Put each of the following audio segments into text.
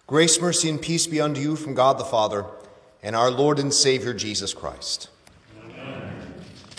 Grace, mercy, and peace be unto you from God the Father and our Lord and Savior Jesus Christ. Amen.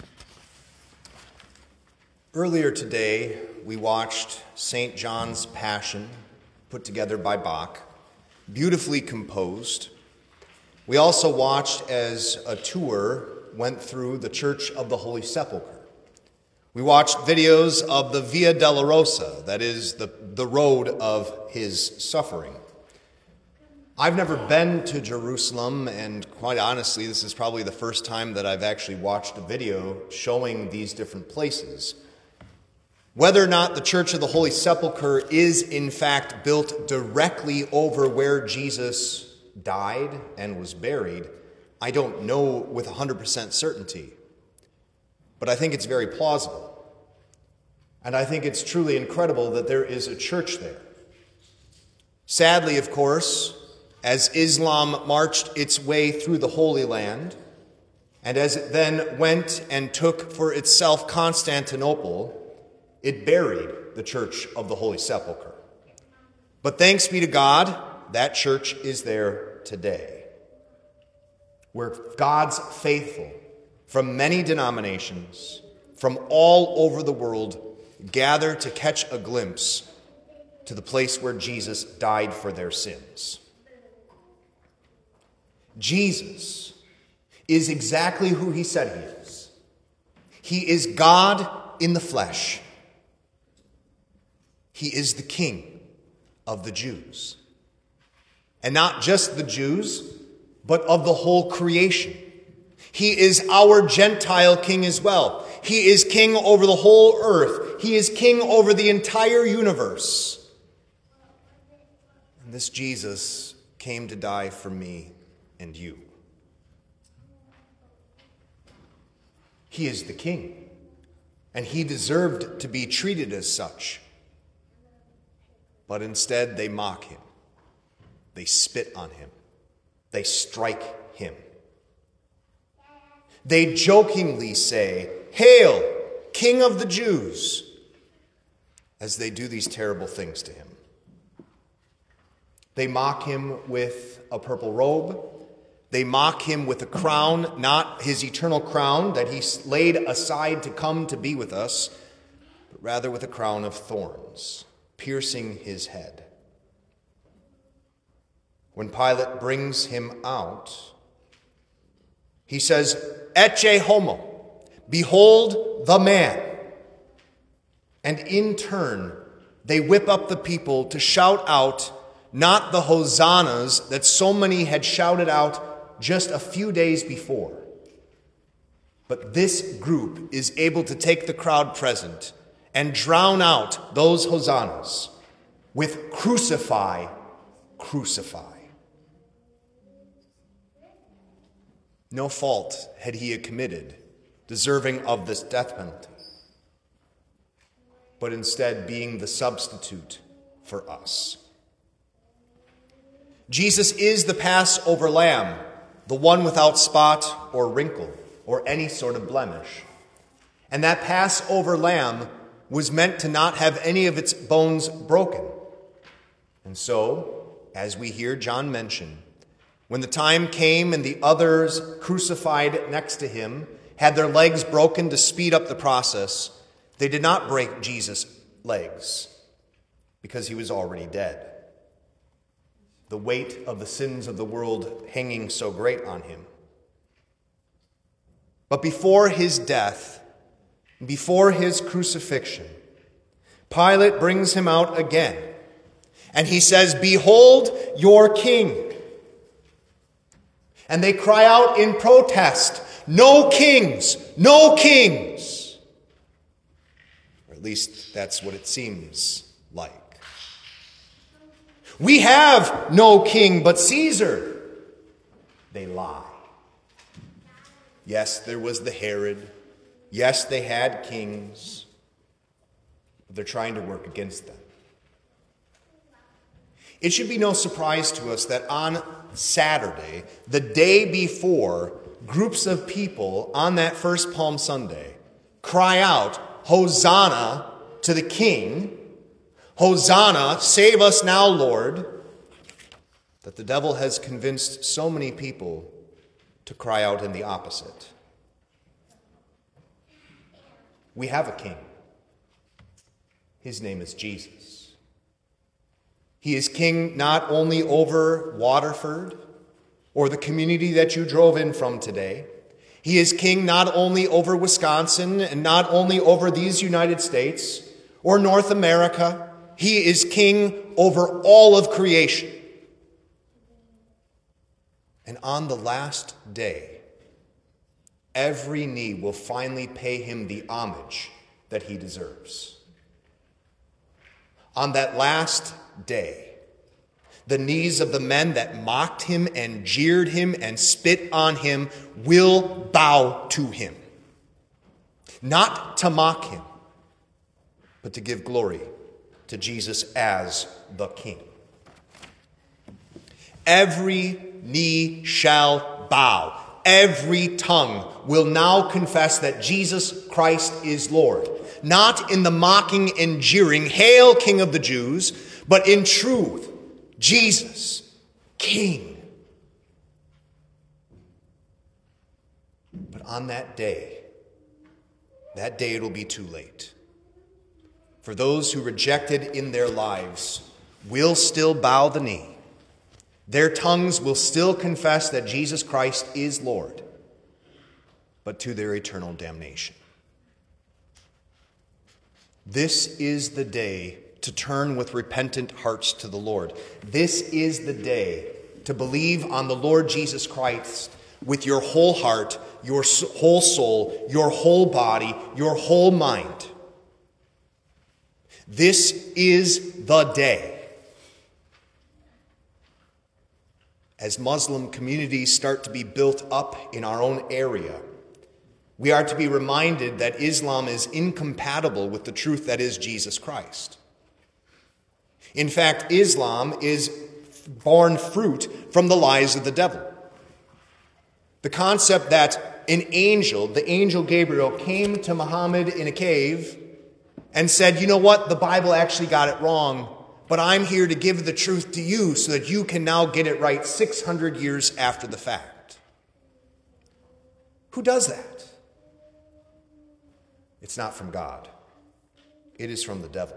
Earlier today, we watched St. John's Passion, put together by Bach, beautifully composed. We also watched as a tour went through the Church of the Holy Sepulchre. We watched videos of the Via Dolorosa, that is the road of his suffering. I've never been to Jerusalem, and quite honestly, this is probably the first time that I've actually watched a video showing these different places. Whether or not the Church of the Holy Sepulchre is in fact built directly over where Jesus died and was buried, I don't know with 100% certainty. But I think it's very plausible. And I think it's truly incredible that there is a church there. Sadly, of course, as Islam marched its way through the Holy Land, and as it then went and took for itself Constantinople, it buried the Church of the Holy Sepulchre. But thanks be to God, that church is there today, where God's faithful from many denominations, from all over the world, gather to catch a glimpse to the place where Jesus died for their sins. Jesus is exactly who he said he is. He is God in the flesh. He is the King of the Jews. And not just the Jews, but of the whole creation. He is our Gentile king as well. He is king over the whole earth. He is king over the entire universe. And this Jesus came to die for me and you. He is the king, and he deserved to be treated as such. But instead, they mock him. They spit on him. They strike him. They jokingly say, "Hail, King of the Jews," as they do these terrible things to him. They mock him with a purple robe. They mock him with a crown, not his eternal crown that he laid aside to come to be with us, but rather with a crown of thorns, piercing his head. When Pilate brings him out, he says, "Ecce homo," behold the man. And in turn, they whip up the people to shout out not the hosannas that so many had shouted out just a few days before. But this group is able to take the crowd present and drown out those hosannas with "Crucify, crucify." No fault had he committed deserving of this death penalty, but instead being the substitute for us. Jesus is the Passover lamb, the one without spot or wrinkle or any sort of blemish. And that Passover lamb was meant to not have any of its bones broken. And so, as we hear John mention, when the time came and the others crucified next to him had their legs broken to speed up the process, they did not break Jesus' legs because he was already dead. The weight of the sins of the world hanging so great on him. But before his death, before his crucifixion, Pilate brings him out again, and he says, "Behold your king." And they cry out in protest, "No kings! No kings!" Or at least that's what it seems like. "We have no king but Caesar." They lie. Yes, there was the Herod. Yes, they had kings. But they're trying to work against them. It should be no surprise to us that on Saturday, the day before, groups of people on that first Palm Sunday cry out, "Hosanna to the King. Hosanna, save us now, Lord." that the devil has convinced so many people to cry out in the opposite. We have a king. His name is Jesus. He is king not only over Waterford or the community that you drove in from today. He is king not only over Wisconsin and not only over these United States or North America. He is king over all of creation. And on the last day, every knee will finally pay him the homage that he deserves. On that last day, the knees of the men that mocked him and jeered him and spit on him will bow to him. Not to mock him, but to give glory to Jesus as the King. Every knee shall bow. Every tongue will now confess that Jesus Christ is Lord. Not in the mocking and jeering, "Hail, King of the Jews," but in truth, Jesus, King. But on that day it'll be too late. For those who rejected in their lives will still bow the knee. Their tongues will still confess that Jesus Christ is Lord, but to their eternal damnation. This is the day to turn with repentant hearts to the Lord. This is the day to believe on the Lord Jesus Christ with your whole heart, your whole soul, your whole body, your whole mind. This is the day. As Muslim communities start to be built up in our own area, we are to be reminded that Islam is incompatible with the truth that is Jesus Christ. In fact, Islam is born fruit from the lies of the devil. The concept that an angel, the angel Gabriel, came to Muhammad in a cave and said, "You know what? The Bible actually got it wrong, but I'm here to give the truth to you so that you can now get it right 600 years after the fact." Who does that? It's not from God. It is from the devil.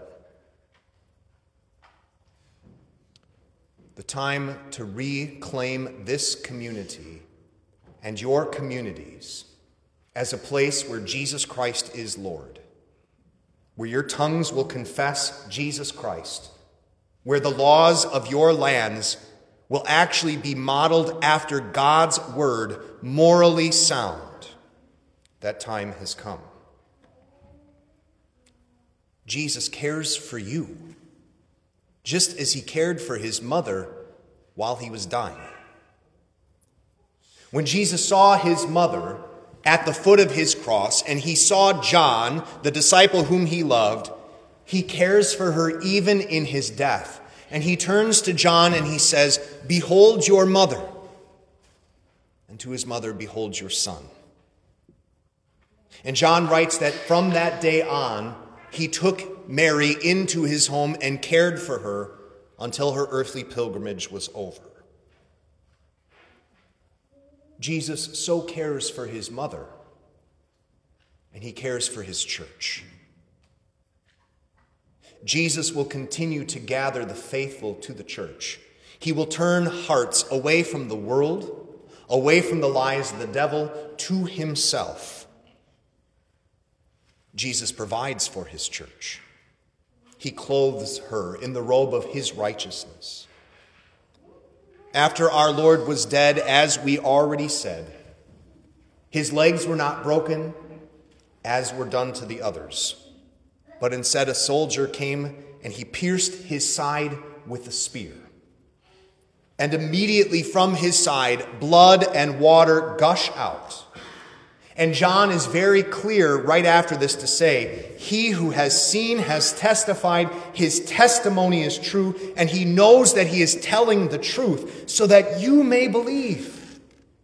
The time to reclaim this community and your communities as a place where Jesus Christ is Lord, where your tongues will confess Jesus Christ, where the laws of your lands will actually be modeled after God's word, morally sound. That time has come. Jesus cares for you, just as he cared for his mother while he was dying. When Jesus saw his mother at the foot of his cross, and he saw John, the disciple whom he loved, he cares for her even in his death. And he turns to John and he says, "Behold your mother." And to his mother, "Behold your son." And John writes that from that day on, he took Mary into his home and cared for her until her earthly pilgrimage was over. Jesus so cares for his mother, and he cares for his church. Jesus will continue to gather the faithful to the church. He will turn hearts away from the world, away from the lies of the devil, to himself. Jesus provides for his church. He clothes her in the robe of his righteousness. After our Lord was dead, as we already said, his legs were not broken, as were done to the others. But instead a soldier came and he pierced his side with a spear. And immediately from his side, blood and water gush out. And John is very clear right after this to say, he who has seen has testified, his testimony is true, and he knows that he is telling the truth so that you may believe.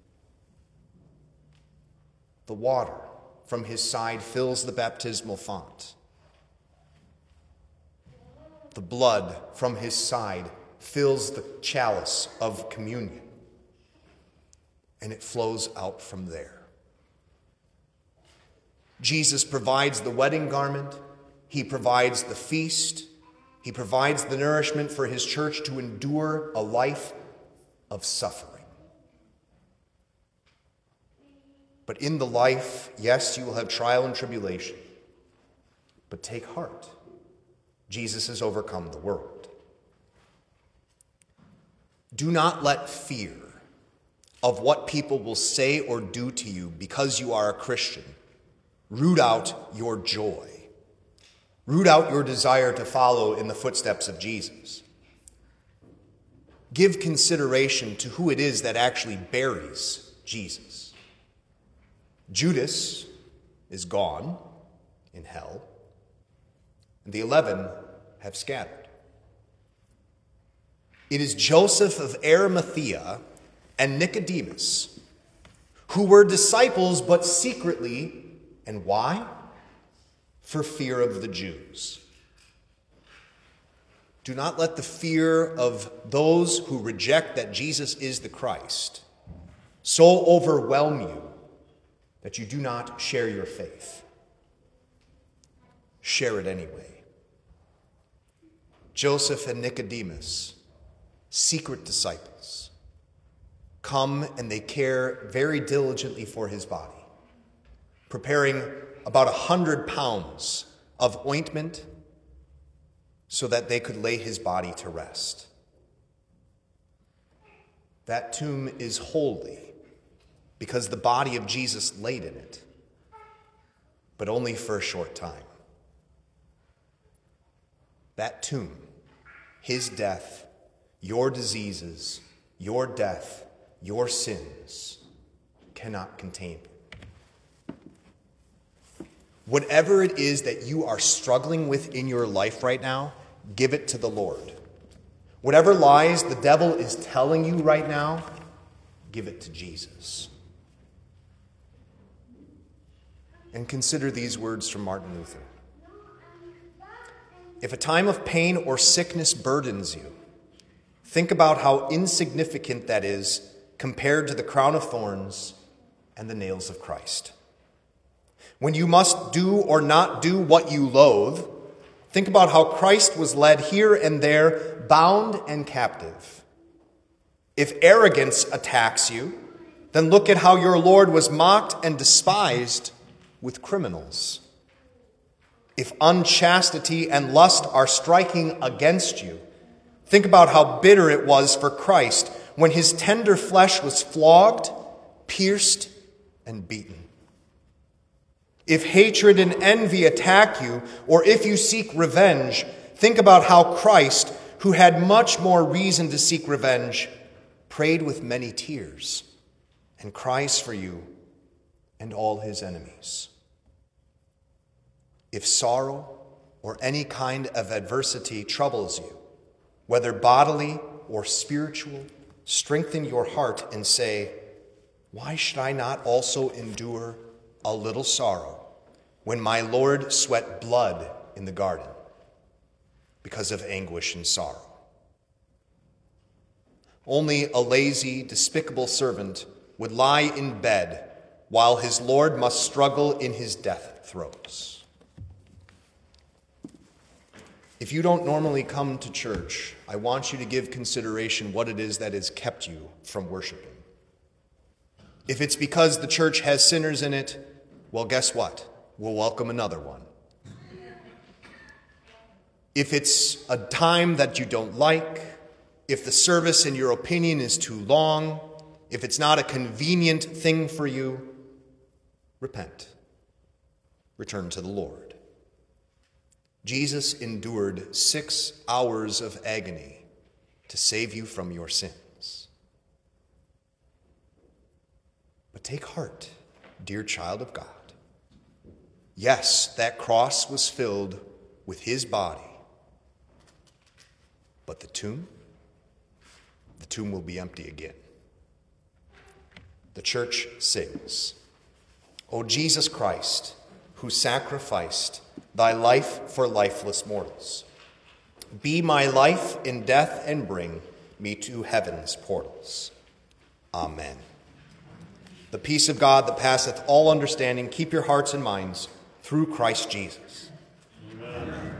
The water from his side fills the baptismal font. The blood from his side fills the chalice of communion, and it flows out from there. Jesus provides the wedding garment. He provides the feast. He provides the nourishment for his church to endure a life of suffering. But in the life, yes, you will have trial and tribulation. But take heart. Jesus has overcome the world. Do not let fear of what people will say or do to you because you are a Christian root out your joy. Root out your desire to follow in the footsteps of Jesus. Give consideration to who it is that actually buries Jesus. Judas is gone in hell, and the 11 have scattered. It is Joseph of Arimathea and Nicodemus, who were disciples but secretly, and why? For fear of the Jews. Do not let the fear of those who reject that Jesus is the Christ so overwhelm you that you do not share your faith. Share it anyway. Joseph and Nicodemus, secret disciples, come and they care very diligently for his body, preparing about 100 pounds of ointment so that they could lay his body to rest. That tomb is holy because the body of Jesus laid in it, but only for a short time. That tomb, his death, your diseases, your death, your sins, cannot contain it. Whatever it is that you are struggling with in your life right now, give it to the Lord. Whatever lies the devil is telling you right now, give it to Jesus. And consider these words from Martin Luther. If a time of pain or sickness burdens you, think about how insignificant that is compared to the crown of thorns and the nails of Christ. When you must do or not do what you loathe, think about how Christ was led here and there, bound and captive. If arrogance attacks you, then look at how your Lord was mocked and despised with criminals. If unchastity and lust are striking against you, think about how bitter it was for Christ when his tender flesh was flogged, pierced, and beaten. If hatred and envy attack you, or if you seek revenge, think about how Christ, who had much more reason to seek revenge, prayed with many tears and cries for you and all his enemies. If sorrow or any kind of adversity troubles you, whether bodily or spiritual, strengthen your heart and say, why should I not also endure a little sorrow when my Lord sweat blood in the garden because of anguish and sorrow? Only a lazy, despicable servant would lie in bed while his Lord must struggle in his death throes. If you don't normally come to church, I want you to give consideration what it is that has kept you from worshiping. If it's because the church has sinners in it, well, guess what? We'll welcome another one. If it's a time that you don't like, if the service in your opinion is too long, if it's not a convenient thing for you, repent. Return to the Lord. Jesus endured 6 hours of agony to save you from your sins. But take heart, dear child of God. Yes, that cross was filled with his body. But the tomb will be empty again. The church sings, O Jesus Christ, who sacrificed thy life for lifeless mortals, Be my life in death and bring me to heaven's portals. Amen. The peace of God that passeth all understanding, keep your hearts and minds through Christ Jesus. Amen.